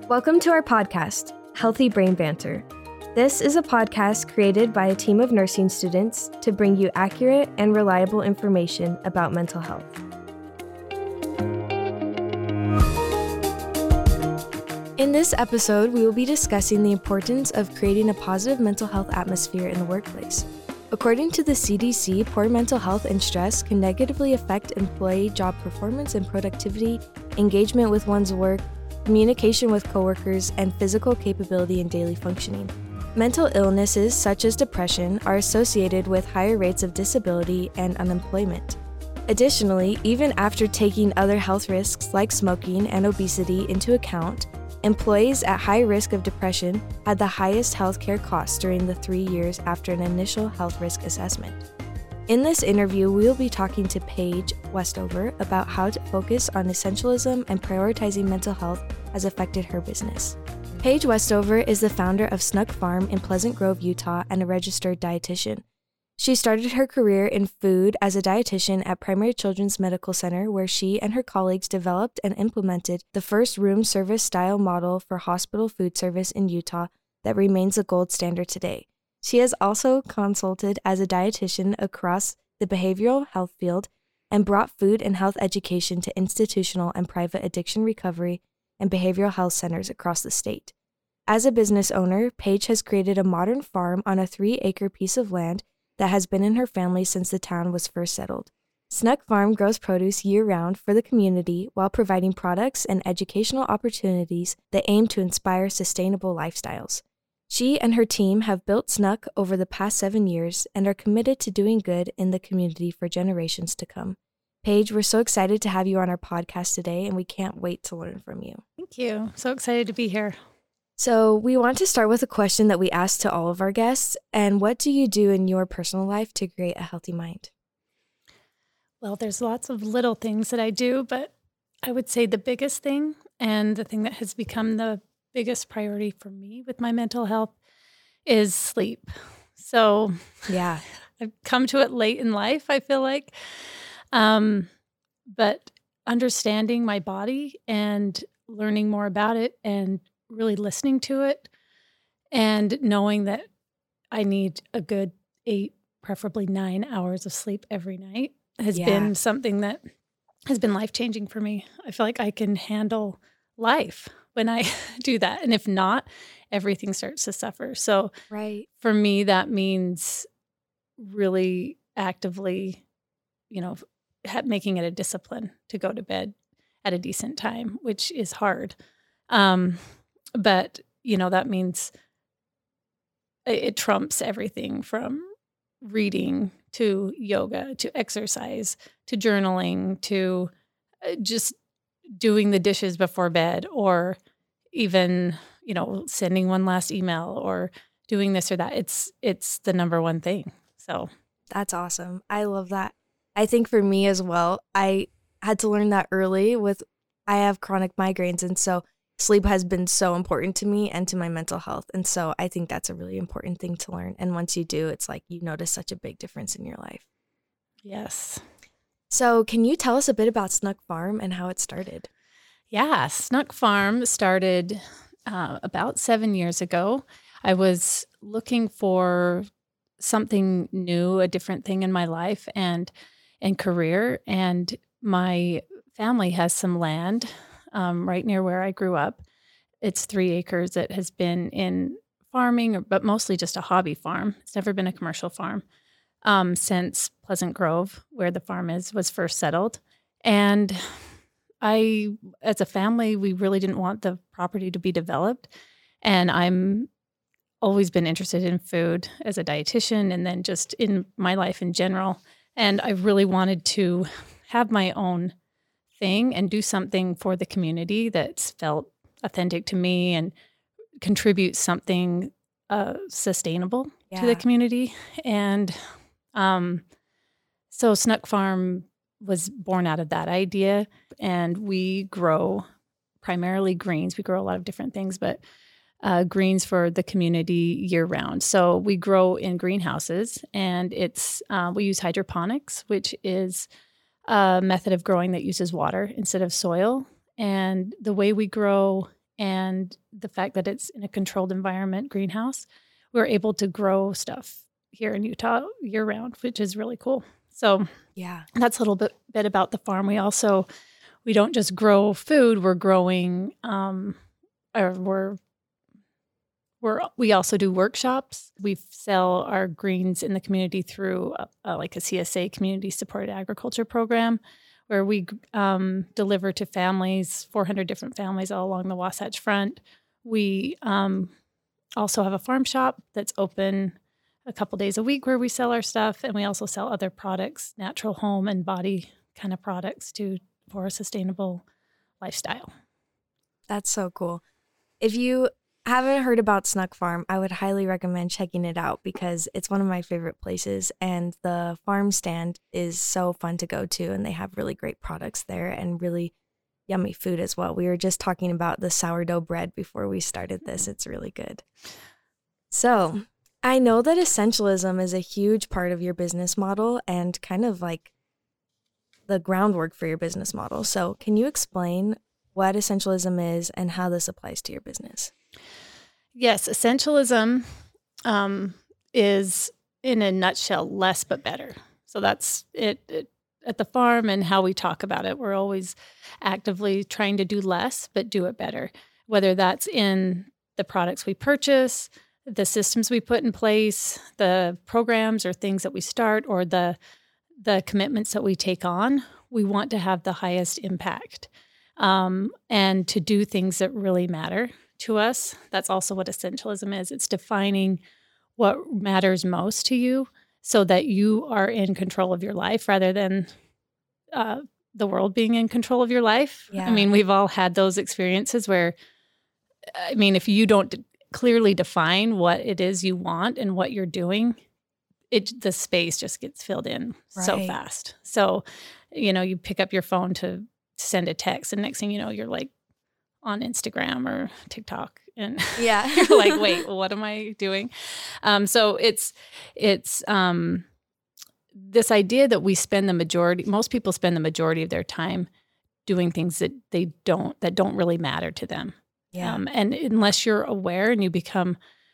Welcome to our podcast, Healthy Brain Banter. This is a podcast created by a team of nursing students to bring you accurate and reliable information about mental health. In this episode, we will be discussing the importance of creating a positive mental health atmosphere in the workplace. According to the CDC, poor mental health and stress can negatively affect employee job performance and productivity, engagement with one's work, communication with coworkers, and physical capability in daily functioning. Mental illnesses such as depression are associated with higher rates of disability and unemployment. Additionally, even after taking other health risks like smoking and obesity into account, employees at high risk of depression had the highest healthcare costs during the 3 years after an initial health risk assessment. In this interview, we will be talking to Paige Westover about how to focus on essentialism and prioritizing mental health has affected her business. Paige Westover is the founder of Snuck Farm in Pleasant Grove, Utah, and a registered dietitian. She started her career in food as a dietitian at Primary Children's Medical Center, where she and her colleagues developed and implemented the first room service style model for hospital food service in Utah that remains the gold standard today. She has also consulted as a dietitian across the behavioral health field and brought food and health education to institutional and private addiction recovery and behavioral health centers across the state. As a business owner, Paige has created a modern farm on a 3-acre piece of land that has been in her family since the town was first settled. Snuck Farm grows produce year-round for the community while providing products and educational opportunities that aim to inspire sustainable lifestyles. She and her team have built Snuck over the past 7 years and are committed to doing good in the community for generations to come. Paige, we're so excited to have you on our podcast today, and we can't wait to learn from you. Thank you. So excited to be here. So we want to start with a question that we ask to all of our guests. And what do you do in your personal life to create a healthy mind? Well, there's lots of little things that I do, but I would say the biggest thing and the thing that has become the biggest priority for me with my mental health is sleep. So yeah, I've come to it late in life, I feel like. But understanding my body and learning more about it and really listening to it and knowing that I need a good 8, preferably 9 hours of sleep every night has been something that has been life-changing for me. I feel like I can handle life when I do that. And if not, everything starts to suffer. So for me, that means really actively, making it a discipline to go to bed at a decent time, which is hard. But, that means it trumps everything from reading to yoga to exercise to journaling to just doing the dishes before bed or even, sending one last email or doing this or that. It's the number one thing. So that's awesome. I love that. I think for me as well, I had to learn that early I have chronic migraines. And so sleep has been so important to me and to my mental health. And so I think that's a really important thing to learn. And once you do, it's like you notice such a big difference in your life. Yes. So can you tell us a bit about Snuck Farm and how it started? Yeah, Snuck Farm started about 7 years ago. I was looking for something new, a different thing in my life and career. And my family has some land right near where I grew up. It's 3 acres that has been in farming, but mostly just a hobby farm. It's never been a commercial farm since Pleasant Grove, where the farm was first settled. And as a family, we really didn't want the property to be developed. And I'm always been interested in food as a dietitian and then just in my life in general. And I really wanted to have my own thing and do something for the community that's felt authentic to me and contribute something sustainable to the community. And so Snuck Farm was born out of that idea. And we grow primarily greens. We grow a lot of different things, but greens for the community year round. So we grow in greenhouses, and we use hydroponics, which is a method of growing that uses water instead of soil. And the way we grow and the fact that it's in a controlled environment greenhouse, we're able to grow stuff here in Utah year round, which is really cool. So Yeah. that's a little bit about the farm. We don't just grow food, we're growing, we also do workshops. We sell our greens in the community through like a CSA, Community Supported Agriculture Program, where we deliver to families, 400 different families all along the Wasatch Front. We also have a farm shop that's open a couple days a week where we sell our stuff, and we also sell other products, natural home and body kind of products for a sustainable lifestyle. That's so cool. If you haven't heard about Snuck Farm, I would highly recommend checking it out because it's one of my favorite places, and the farm stand is so fun to go to, and they have really great products there and really yummy food as well. We were just talking about the sourdough bread before we started this. It's really good. So I know that essentialism is a huge part of your business model and kind of like the groundwork for your business model. So can you explain what essentialism is and how this applies to your business? Yes, essentialism is, in a nutshell, less but better. So that's it at the farm and how we talk about it. We're always actively trying to do less but do it better, whether that's in the products we purchase, the systems we put in place, the programs or things that we start, or the commitments that we take on. We want to have the highest impact and to do things that really matter to us. That's also what essentialism is. It's defining what matters most to you so that you are in control of your life rather than the world being in control of your life. Yeah. I mean, we've all had those experiences where, I mean, if you don't clearly define what it is you want and what you're doing, the space just gets filled in so fast. So, you pick up your phone to send a text, and next thing you know, you're like on Instagram or TikTok, and yeah, you're like, wait, what am I doing? So it's this idea that most people spend the majority of their time doing things that don't really matter to them. Yeah. And unless you're aware and you become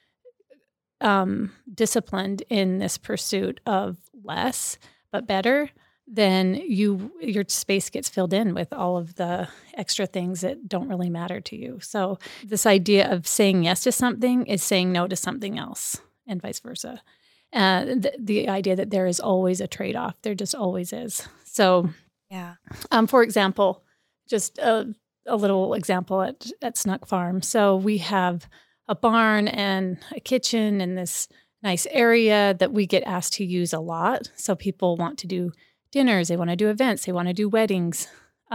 disciplined in this pursuit of less but better, then your space gets filled in with all of the extra things that don't really matter to you. So this idea of saying yes to something is saying no to something else, and vice versa. The idea that there is always a trade-off, there just always is. So, yeah. For example, just a little example at Snuck Farm. So we have a barn and a kitchen and this nice area that we get asked to use a lot. So people want to do dinners, they want to do events, they want to do weddings.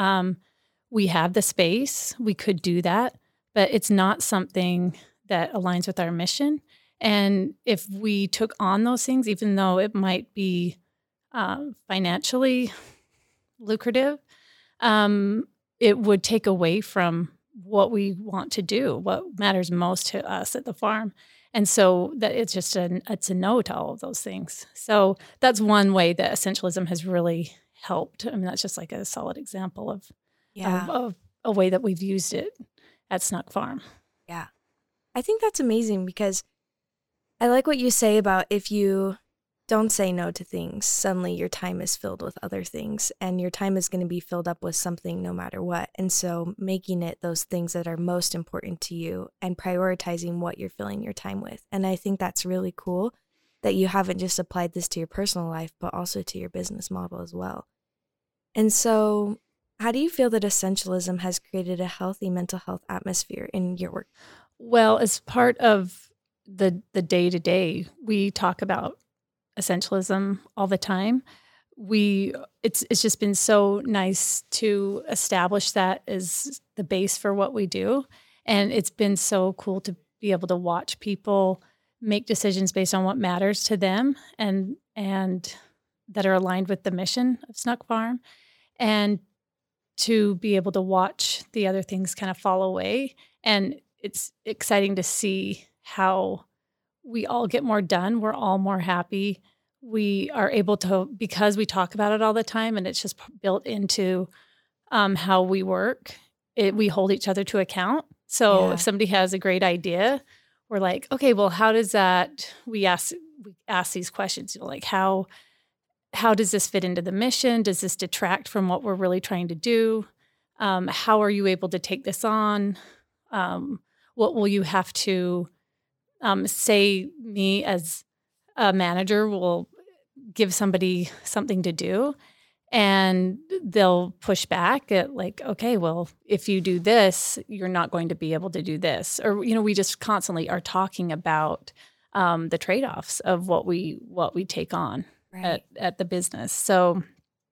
We have the space, we could do that, but it's not something that aligns with our mission. And if we took on those things, even though it might be financially lucrative, it would take away from what we want to do, what matters most to us at the farm. And so that it's a no to all of those things. So that's one way that essentialism has really helped. I mean, that's just like a solid example of a way that we've used it at Snuck Farm. Yeah. I think that's amazing because I like what you say about if you don't say no to things, suddenly your time is filled with other things and your time is going to be filled up with something no matter what. And so making it those things that are most important to you and prioritizing what you're filling your time with. And I think that's really cool that you haven't just applied this to your personal life, but also to your business model as well. And so how do you feel that essentialism has created a healthy mental health atmosphere in your work? Well, as part of the day-to-day, we talk about essentialism all the time. It's just been so nice to establish that as the base for what we do. And it's been so cool to be able to watch people make decisions based on what matters to them and that are aligned with the mission of Snuck Farm, and to be able to watch the other things kind of fall away. And it's exciting to see how we all get more done. We're all more happy. We are able to, because we talk about it all the time and it's just built into how we work, we hold each other to account. So Yeah. if somebody has a great idea, we're like, okay, well, how does that, we ask these questions, like how does this fit into the mission? Does this detract from what we're really trying to do? How are you able to take this on? What will you have to say? Me as a manager will give somebody something to do, and they'll push back at like, okay, well, if you do this, you're not going to be able to do this. Or, we just constantly are talking about the trade-offs of what we take on at the business. So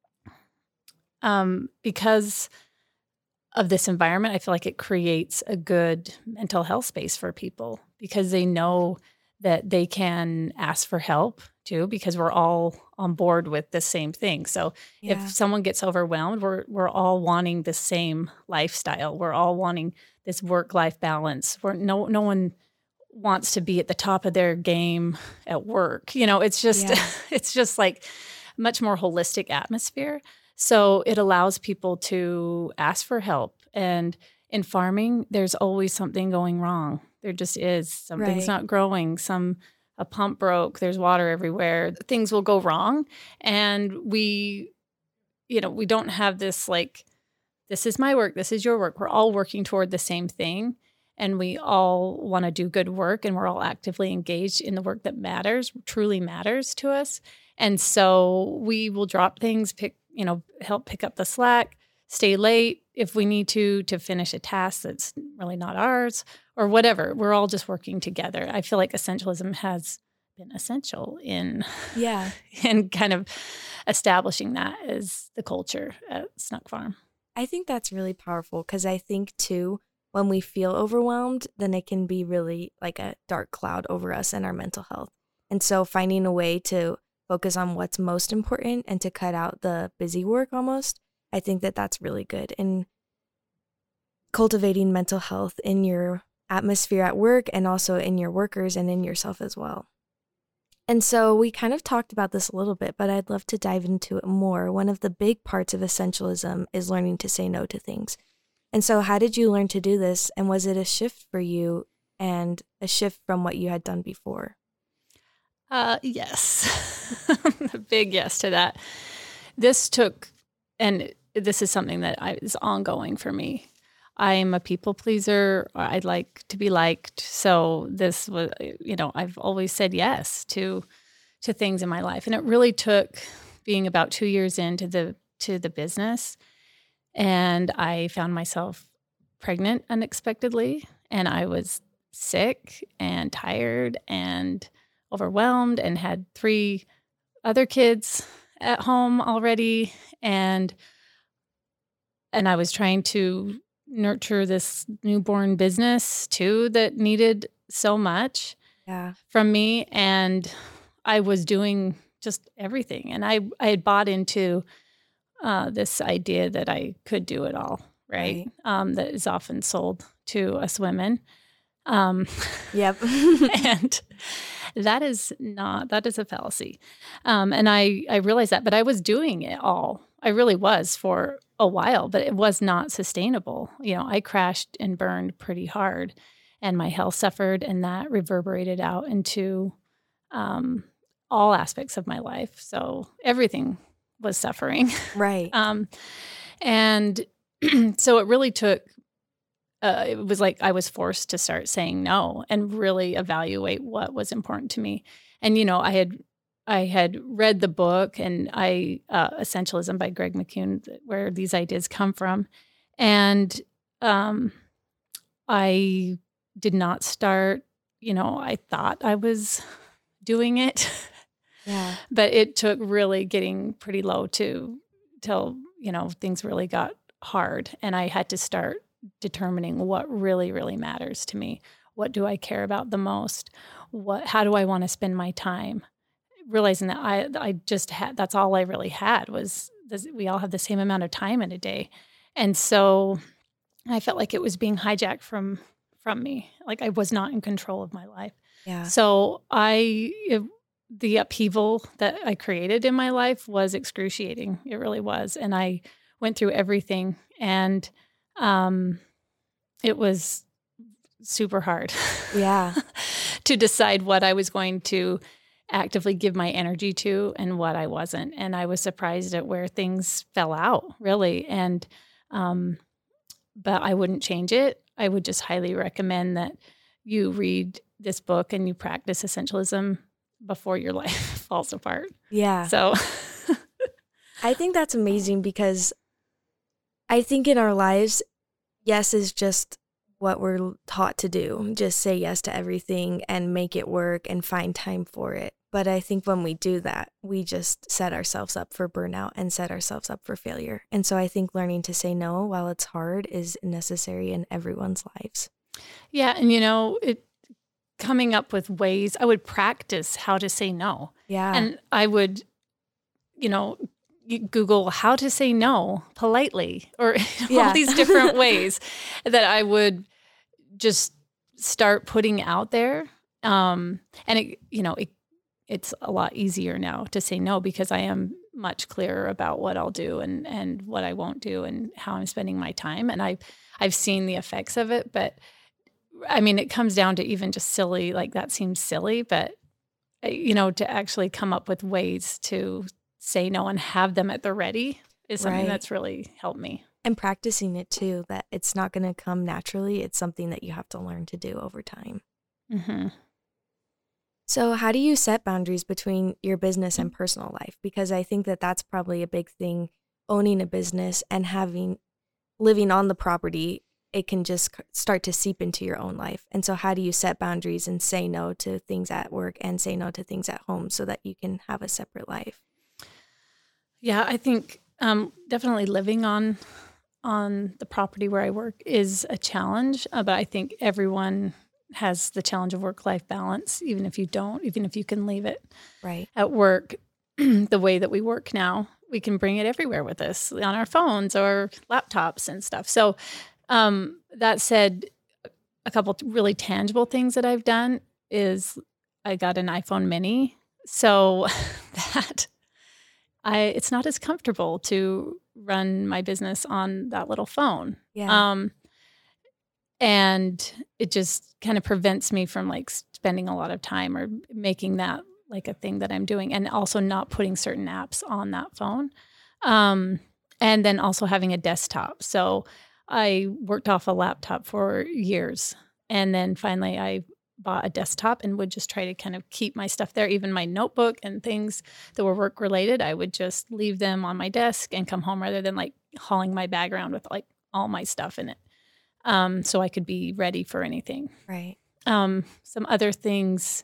because of this environment, I feel like it creates a good mental health space for people because they know that they can ask for help too, because we're all on board with the same thing. So if someone gets overwhelmed, we're all wanting the same lifestyle. We're all wanting this work-life balance. No one wants to be at the top of their game at work. It's just it's just like much more holistic atmosphere. So it allows people to ask for help. And in farming, there's always something going wrong. There just is. Something's not growing. A pump broke. There's water everywhere. Things will go wrong. And we don't have this like, this is my work, this is your work. We're all working toward the same thing. And we all want to do good work. And we're all actively engaged in the work that truly matters to us. And so we will drop things, help pick up the slack, stay late if we need to finish a task that's really not ours or whatever. We're all just working together. I feel like essentialism has been essential in kind of establishing that as the culture at Snook Farm. I think that's really powerful because I think too, when we feel overwhelmed, then it can be really like a dark cloud over us and our mental health. And so finding a way to focus on what's most important and to cut out the busy work almost, I think that that's really good in cultivating mental health in your atmosphere at work and also in your workers and in yourself as well. And so we kind of talked about this a little bit, but I'd love to dive into it more. One of the big parts of essentialism is learning to say no to things. And so how did you learn to do this? And was it a shift for you and a shift from what you had done before? Yes. A big yes to that. This is something that is ongoing for me. I am a people pleaser. I like to be liked. So this was, I've always said yes to things in my life. And it really took being about 2 years into the business. And I found myself pregnant unexpectedly. And I was sick and tired and overwhelmed and had 3 other kids at home already. And I was trying to nurture this newborn business too that needed so much from me. And I was doing just everything. And I had bought into this idea that I could do it all, right? That is often sold to us women. Yep. And that is a fallacy. And I realized that, but I was doing it all. I really was for a while, but it was not sustainable. I crashed and burned pretty hard and my health suffered, and that reverberated out into all aspects of my life. So everything was suffering. Right. And so it really took, it was like I was forced to start saying no and really evaluate what was important to me. And, I had read the book and Essentialism by Greg McKeown, where these ideas come from. And I did not start, I thought I was doing it. Yeah. But it took really getting pretty low till, things really got hard. And I had to start determining what really, really matters to me. What do I care about the most? How do I want to spend my time? Realizing that I just had, that's all I really had was this, we all have the same amount of time in a day. And so I felt like it was being hijacked from me. Like I was not in control of my life. Yeah. So the upheaval that I created in my life was excruciating. It really was. And I went through everything, and it was super hard. Yeah. To decide what I was going to actively give my energy to and what I wasn't. And I was surprised at where things fell out, really. And, but I wouldn't change it. I would just highly recommend that you read this book and you practice essentialism before your life falls apart. Yeah. So I think that's amazing because I think in our lives, yes is just what we're taught to do. Just say yes to everything and make it work and find time for it. But I think when we do that, we just set ourselves up for burnout and set ourselves up for failure. And so I think learning to say no while it's hard is necessary in everyone's lives. Yeah. And, you know, coming up with ways, I would practice how to say no. Yeah. And I would, you know, Google how to say no politely or all these different ways that I would just start putting out there. And it's a lot easier now to say no because I am much clearer about what I'll do and what I won't do and how I'm spending my time. And I've seen the effects of it, but I mean, it comes down to even just silly, like that seems silly, but you know, to actually come up with ways to say no and have them at the ready is something that's really helped me. And practicing it too, that it's not going to come naturally. It's something that you have to learn to do over time. Mm-hmm. So how do you set boundaries between your business and personal life? Because I think that that's probably a big thing, owning a business and living on the property, it can just start to seep into your own life. And so how do you set boundaries and say no to things at work and say no to things at home so that you can have a separate life? Yeah, I think definitely living on the property where I work is a challenge, but I think everyone has the challenge of work-life balance, even if you can leave it at work. The way that we work now, we can bring it everywhere with us on our phones or laptops and stuff. So that said, a couple really tangible things that I've done is I got an iPhone mini, so that it's not as comfortable to run my business on that little phone. Yeah. And it just kind of prevents me from like spending a lot of time or making that like a thing that I'm doing, and also not putting certain apps on that phone. And then also having a desktop. So I worked off a laptop for years, and then finally I bought a desktop and would just try to kind of keep my stuff there. Even my notebook and things that were work related, I would just leave them on my desk and come home rather than like hauling my bag around with like all my stuff in it. So I could be ready for anything. Right. Some other things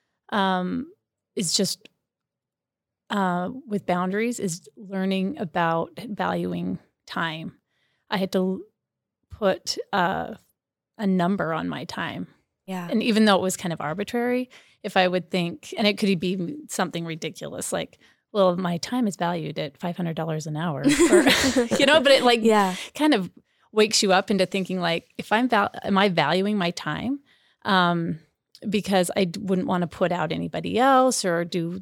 is just with boundaries is learning about valuing time. I had to put a number on my time. Yeah. And even though it was kind of arbitrary, if I would think, and it could be something ridiculous, like, well, my time is valued at $500 an hour, or, but it kind of wakes you up into thinking like, if am I valuing my time? Because I wouldn't want to put out anybody else or do,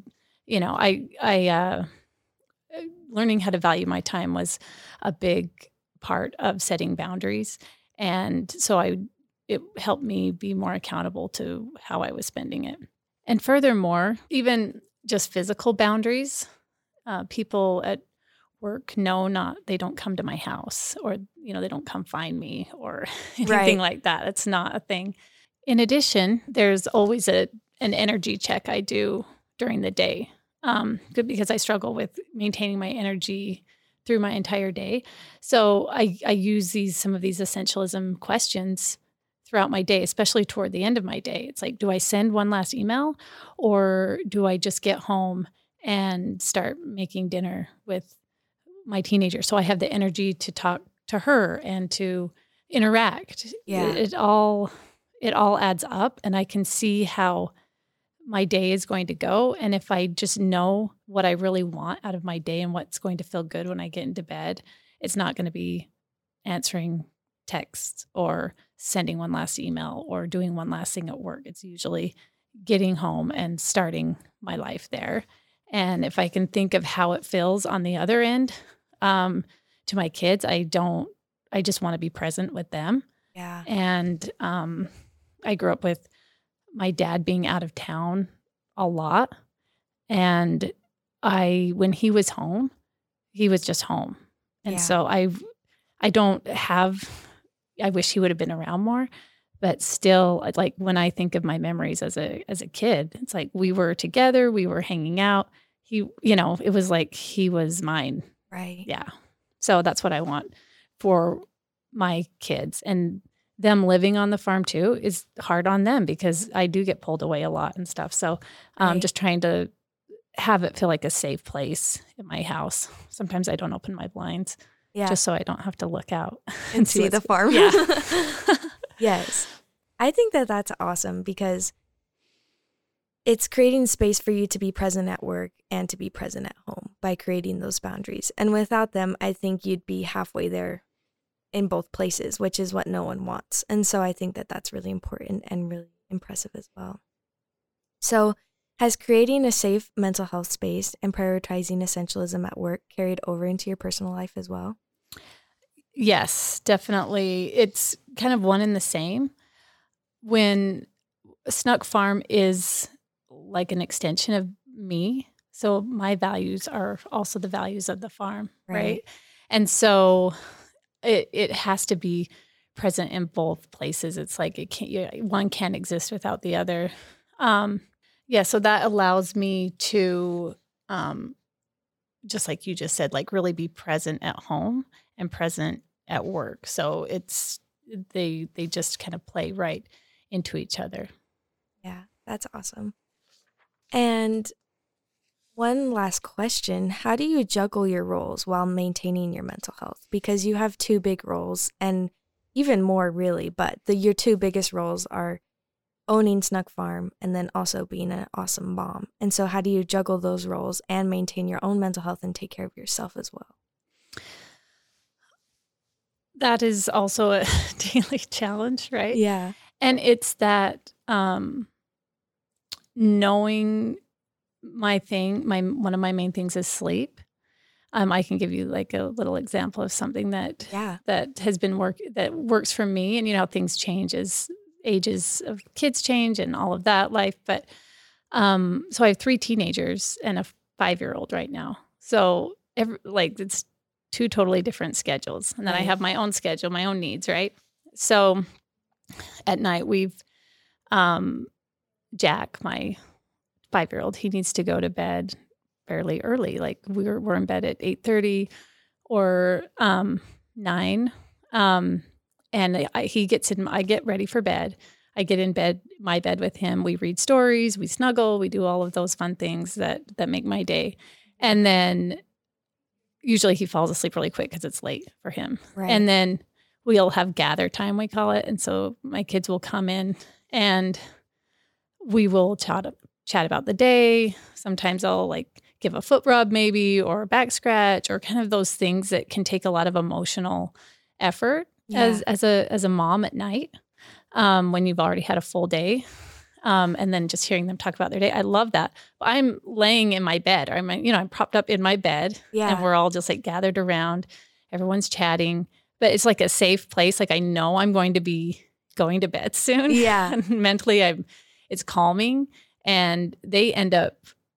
learning how to value my time was a big part of setting boundaries. And so it helped me be more accountable to how I was spending it. And furthermore, even just physical boundaries, people at work they don't come to my house, or, they don't come find me or anything like that. It's not a thing. In addition, there's always an energy check I do during the day, because I struggle with maintaining my energy through my entire day. So I use some of these essentialism questions throughout my day, especially toward the end of my day. It's like, do I send one last email, or do I just get home and start making dinner with my teenager so I have the energy to talk to her and to interact? Yeah. It all adds up, and I can see how my day is going to go. And if I just know what I really want out of my day and what's going to feel good when I get into bed, it's not going to be answering texts or sending one last email or doing one last thing at work. It's usually getting home and starting my life there. And if I can think of how it feels on the other end, to my kids, I just want to be present with them. Yeah. And I grew up with my dad being out of town a lot. And when he was home, he was just home. And Yeah. so I wish he would have been around more, but still, like when I think of my memories as a kid, it's like we were together, we were hanging out. It was like he was mine. Right. Yeah. So that's what I want for my kids, and them living on the farm too is hard on them because I do get pulled away a lot and stuff. So Right. just trying to have it feel like a safe place in my house. Sometimes I don't open my blinds just so I don't have to look out and see the farm. Yeah. Yes. I think that that's awesome because it's creating space for you to be present at work and to be present at home by creating those boundaries. And without them, I think you'd be halfway there in both places, which is what no one wants. And so I think that that's really important and really impressive as well. So has creating a safe mental health space and prioritizing essentialism at work carried over into your personal life as well? Yes, definitely. It's kind of one and the same. When Snook Farm is like an extension of me, so my values are also the values of the farm, right? And so it has to be present in both places. It's like one can't exist without the other. So that allows me to, just like you just said, like really be present at home and present at work. So they just kind of play right into each other. Yeah, that's awesome. And one last question. How do you juggle your roles while maintaining your mental health? Because you have two big roles and even more really, but your two biggest roles are owning Snook Farm and then also being an awesome mom. And so how do you juggle those roles and maintain your own mental health and take care of yourself as well? That is also a daily challenge, right? Yeah. And it's that knowing one of my main things is sleep. I can give you like a little example of something that has been that works for me. And you know how things change as ages of kids change and all of that life. But so I have 3 teenagers and a 5-year-old right now. So it's 2 totally different schedules. And then I have my own schedule, my own needs, right? So at night we've Jack, my 5-year-old, he needs to go to bed fairly early. Like we're in bed at 8:30 or 9. And he gets in. I get ready for bed. I get in my bed with him. We read stories. We snuggle. We do all of those fun things that make my day. And then usually he falls asleep really quick because it's late for him. Right. And then we'll have gather time, we call it. And so my kids will come in and we will chat about the day. Sometimes I'll give a foot rub maybe or a back scratch or kind of those things that can take a lot of emotional effort as a mom at night when you've already had a full day. And then just hearing them talk about their day. I love that. But I'm laying in my bed. I'm propped up in my bed and we're all just gathered around. Everyone's chatting, but it's like a safe place. Like I know I'm going to be going to bed soon. Yeah. And mentally it's calming and they end up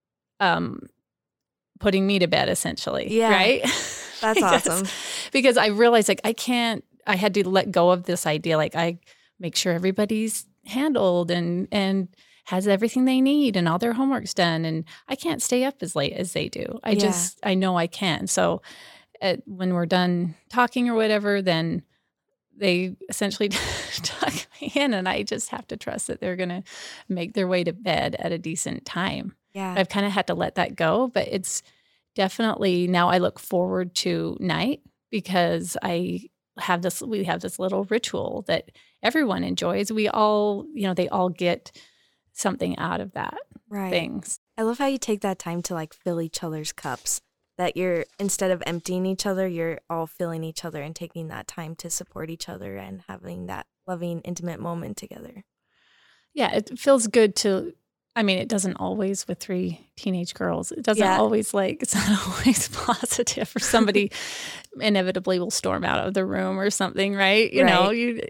putting me to bed essentially. Yeah. Right? That's awesome. Because I realized I had to let go of this idea. I make sure everybody's handled and has everything they need and all their homework's done. And I can't stay up as late as they do. I know I can. So when we're done talking or whatever, then they essentially tuck me in and I just have to trust that they're going to make their way to bed at a decent time. Yeah. I've kind of had to let that go, but it's definitely now I look forward to night because we have this little ritual that everyone enjoys. We all, they all get something out of that. Right. Things. I love how you take that time to fill each other's cups. That instead of emptying each other, you're all filling each other and taking that time to support each other and having that loving, intimate moment together. Yeah, it feels good it doesn't always with 3 teenage girls. It doesn't always it's not always positive or somebody inevitably will storm out of the room or something, right? You know,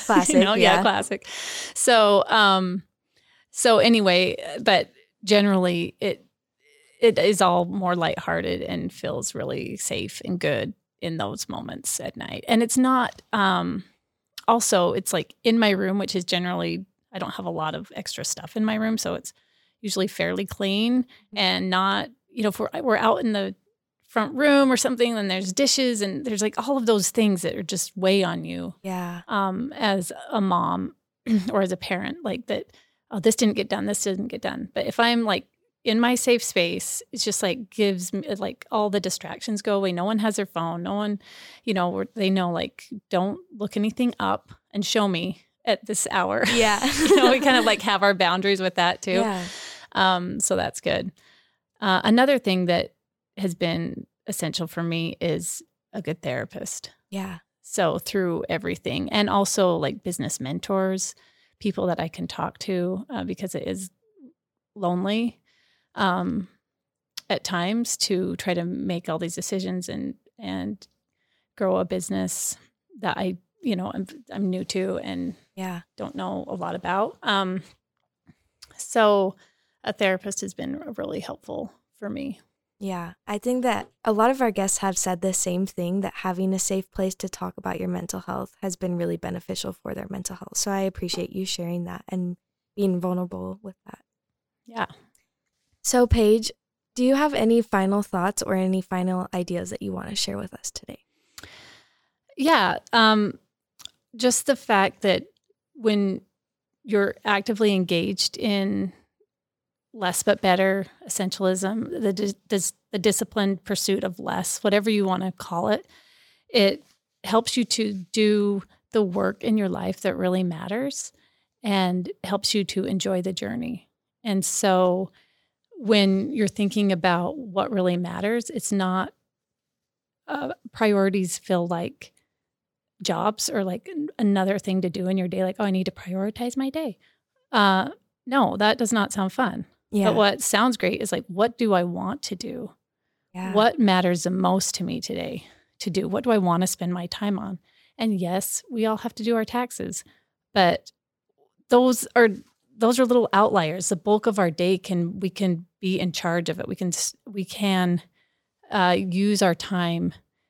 Classic. Yeah, classic. So, so anyway, but generally it is all more lighthearted and feels really safe and good in those moments at night. And it's not, also it's like in my room, which is generally, I don't have a lot of extra stuff in my room. So it's usually fairly clean and not, if we're out in the front room or something, then there's dishes and there's like all of those things that are just weigh on you. Yeah. As a mom or as a parent, like that, oh, this didn't get done. This didn't get done. But if I'm like in my safe space, it's just like gives me like all the distractions go away. No one has their phone. No one, they know like, don't look anything up and show me at this hour. Yeah. We kind of like have our boundaries with that too. Yeah. So that's good. Another thing that has been essential for me is a good therapist. Yeah. So through everything, and also like business mentors, people that I can talk to, because it is lonely at times to try to make all these decisions and grow a business that I'm new to and don't know a lot about. So a therapist has been really helpful for me. Yeah, I think that a lot of our guests have said the same thing, that having a safe place to talk about your mental health has been really beneficial for their mental health. So I appreciate you sharing that and being vulnerable with that. Yeah. So Paige, do you have any final thoughts or any final ideas that you want to share with us today? Yeah. Just the fact that when you're actively engaged in less but better essentialism, the disciplined pursuit of less, whatever you want to call it, it helps you to do the work in your life that really matters and helps you to enjoy the journey. And so when you're thinking about what really matters, it's not priorities feel like jobs or like another thing to do in your day. Like, oh, I need to prioritize my day. No, that does not sound fun. Yeah. But what sounds great is like, what do I want to do? Yeah. What matters the most to me today to do? What do I want to spend my time on? And yes, we all have to do our taxes, but those are little outliers. The bulk of our day we can be in charge of it. We can use our time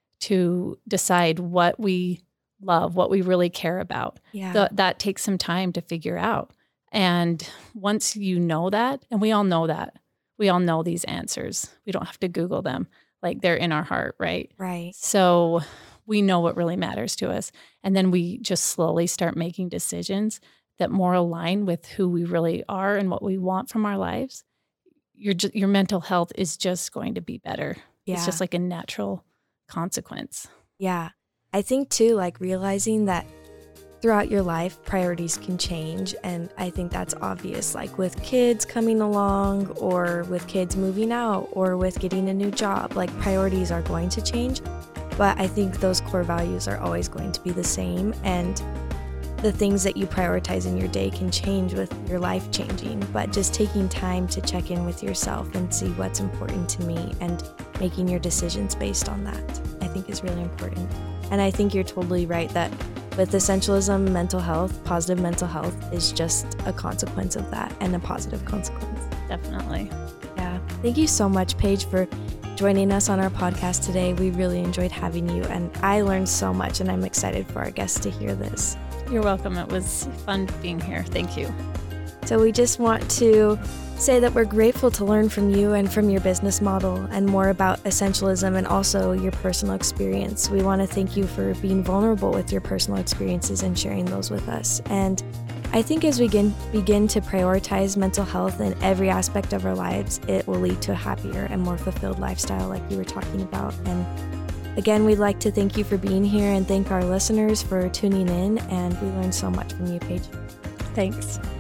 to decide what we love, what we really care about. Yeah. That takes some time to figure out. And once you know that, and we all know that, we all know these answers. We don't have to Google them. Like they're in our heart, right? Right. So we know what really matters to us. And then we just slowly start making decisions that more align with who we really are and what we want from our lives. Your mental health is just going to be better. Yeah. It's just like a natural consequence. Yeah. I think too, like realizing that throughout your life, priorities can change. And I think that's obvious, like with kids coming along or with kids moving out or with getting a new job, like priorities are going to change. But I think those core values are always going to be the same. And the things that you prioritize in your day can change with your life changing. But just taking time to check in with yourself and see what's important to me and making your decisions based on that, I think is really important. And I think you're totally right that with essentialism, mental health, positive mental health is just a consequence of that, and a positive consequence. Definitely. Yeah. Thank you so much, Paige, for joining us on our podcast today. We really enjoyed having you, and I learned so much, and I'm excited for our guests to hear this. You're welcome. It was fun being here. Thank you. So we just want to say that we're grateful to learn from you and from your business model and more about essentialism and also your personal experience. We want to thank you for being vulnerable with your personal experiences and sharing those with us. And I think as we begin to prioritize mental health in every aspect of our lives, it will lead to a happier and more fulfilled lifestyle like you were talking about. And again, we'd like to thank you for being here and thank our listeners for tuning in. And we learned so much from you, Paige. Thanks.